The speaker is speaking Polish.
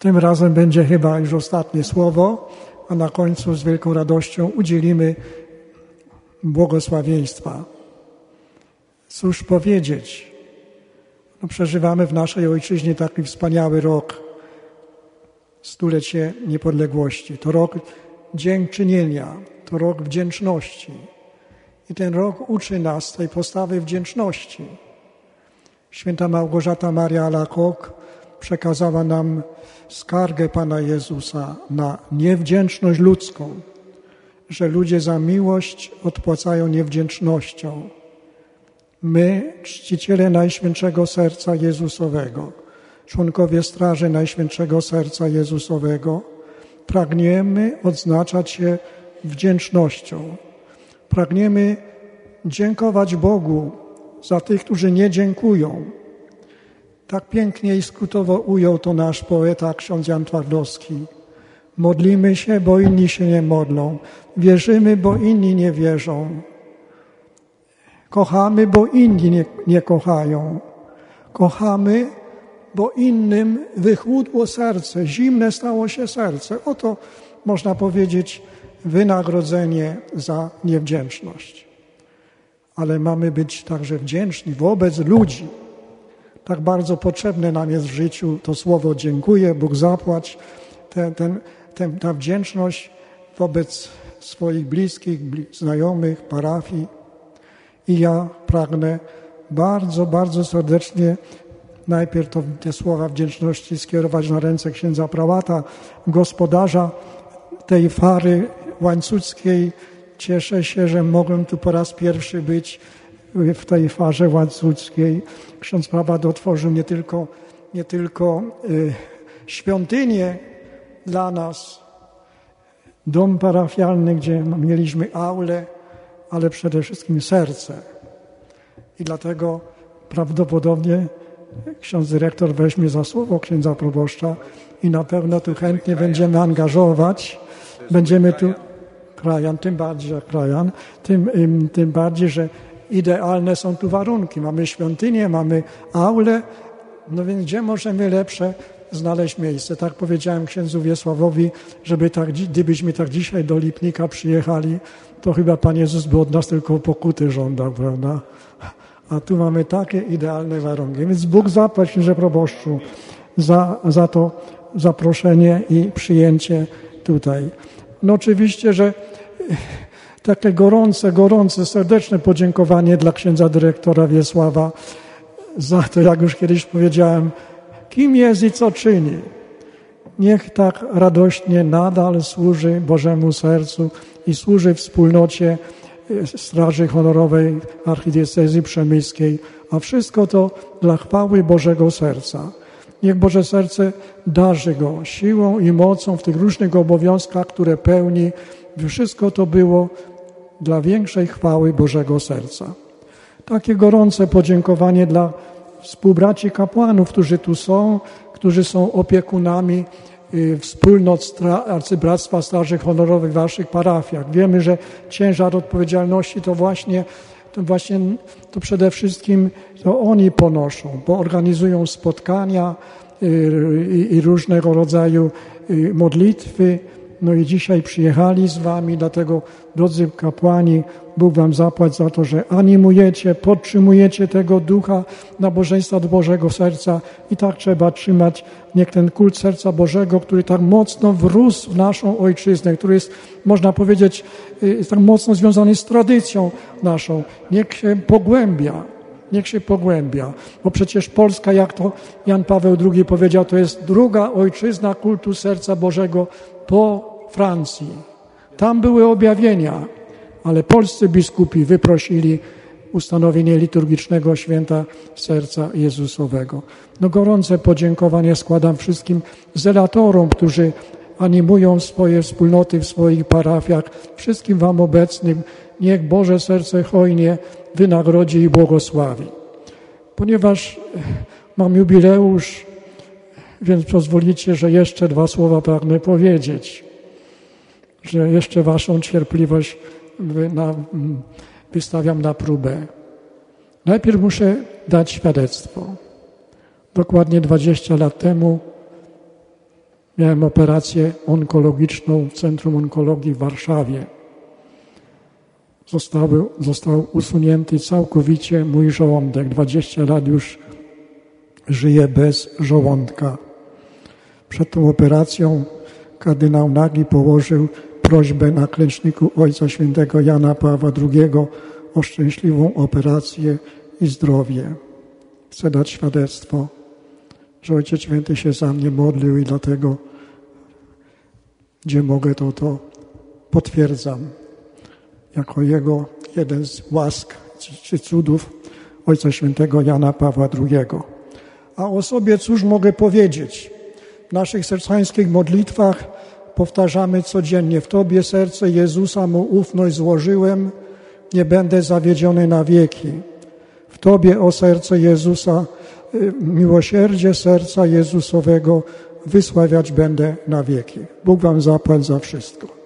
Tym razem będzie chyba już ostatnie słowo, a na końcu z wielką radością udzielimy błogosławieństwa. Cóż powiedzieć? Przeżywamy w naszej ojczyźnie taki wspaniały rok, stulecie niepodległości. To rok dziękczynienia, to rok wdzięczności. I ten rok uczy nas tej postawy wdzięczności. Święta Małgorzata Maria Alacoque przekazała nam skargę Pana Jezusa na niewdzięczność ludzką, że ludzie za miłość odpłacają niewdzięcznością. My, czciciele Najświętszego Serca Jezusowego, członkowie Straży Najświętszego Serca Jezusowego, pragniemy odznaczać się wdzięcznością. Pragniemy dziękować Bogu za tych, którzy nie dziękują. Tak pięknie i skrótowo ujął to nasz poeta, ksiądz Jan Twardowski. Modlimy się, bo inni się nie modlą. Wierzymy, bo inni nie wierzą. Kochamy, bo inni nie kochają. Kochamy, bo innym wychłudło serce, zimne stało się serce. Oto, można powiedzieć, wynagrodzenie za niewdzięczność. Ale mamy być także wdzięczni wobec ludzi. Tak bardzo potrzebne nam jest w życiu to słowo dziękuję, Bóg zapłać. Ta wdzięczność wobec swoich bliskich, znajomych, parafii. I ja pragnę bardzo, bardzo serdecznie najpierw te słowa wdzięczności skierować na ręce księdza prałata, gospodarza tej fary łańcuckiej. Cieszę się, że mogłem tu po raz pierwszy być w tej farze łańcuckiej. Ksiądz prałat otworzył nie tylko świątynię dla nas, dom parafialny, gdzie mieliśmy aulę, ale przede wszystkim serce. I dlatego prawdopodobnie ksiądz dyrektor weźmie za słowo księdza proboszcza i na pewno tu chętnie będziemy angażować. Będziemy tu krajan, tym bardziej, że idealne są tu warunki. Mamy świątynię, mamy aulę, no więc gdzie możemy lepsze znaleźć miejsce? Tak powiedziałem księdzu Wiesławowi, gdybyśmy tak dzisiaj do Lipnika przyjechali, to chyba Pan Jezus by od nas tylko pokuty żądał, prawda? A tu mamy takie idealne warunki. Więc Bóg zapłać, księże proboszczu, za to zaproszenie i przyjęcie tutaj. No oczywiście, że takie gorące, serdeczne podziękowanie dla księdza dyrektora Wiesława za to, jak już kiedyś powiedziałem, kim jest i co czyni. Niech tak radośnie nadal służy Bożemu Sercu i służy wspólnocie Straży Honorowej Archidiecezji Przemyskiej, a wszystko to dla chwały Bożego Serca. Niech Boże Serce darzy go siłą i mocą w tych różnych obowiązkach, które pełni, by wszystko to było dla większej chwały Bożego Serca. Takie gorące podziękowanie dla współbraci kapłanów, którzy tu są, którzy są opiekunami wspólnot Arcybractwa Straży Honorowych w waszych parafiach. Wiemy, że ciężar odpowiedzialności to przede wszystkim to oni ponoszą, bo organizują spotkania i różnego rodzaju modlitwy. No i dzisiaj przyjechali z wami, dlatego drodzy kapłani, Bóg wam zapłać za to, że animujecie, podtrzymujecie tego ducha nabożeństwa do Bożego Serca i tak trzeba trzymać. Niech ten kult Serca Bożego, który tak mocno wrósł w naszą ojczyznę, który jest, można powiedzieć, tak mocno związany z tradycją naszą, niech się pogłębia. Bo przecież Polska, jak to Jan Paweł II powiedział, to jest druga ojczyzna kultu Serca Bożego po Francji. Tam były objawienia, ale polscy biskupi wyprosili ustanowienie liturgicznego święta Serca Jezusowego. No gorące podziękowanie składam wszystkim zelatorom, którzy animują swoje wspólnoty w swoich parafiach, wszystkim wam obecnym. Niech Boże Serce hojnie wynagrodzi i błogosławi. Ponieważ mam jubileusz, więc pozwolicie, że jeszcze 2 słowa pragnę powiedzieć, że jeszcze waszą cierpliwość wystawiam na próbę. Najpierw muszę dać świadectwo. Dokładnie 20 lat temu Miałem operację onkologiczną w Centrum Onkologii w Warszawie. Został usunięty całkowicie mój żołądek. 20 lat już żyję bez żołądka. Przed tą operacją kardynał Nagli położył prośbę na klęczniku Ojca Świętego Jana Pawła II o szczęśliwą operację i zdrowie. Chcę dać świadectwo, że Ojciec Święty się za mnie modlił i dlatego, gdzie mogę, to potwierdzam. Jako jego jeden z łask czy cudów Ojca Świętego Jana Pawła II. A o sobie cóż mogę powiedzieć? W naszych sercańskich modlitwach powtarzamy codziennie: w Tobie serce Jezusa mu ufność złożyłem, nie będę zawiedziony na wieki. W Tobie, o serce Jezusa, miłosierdzie serca Jezusowego wysławiać będę na wieki. Bóg wam zapłać za wszystko.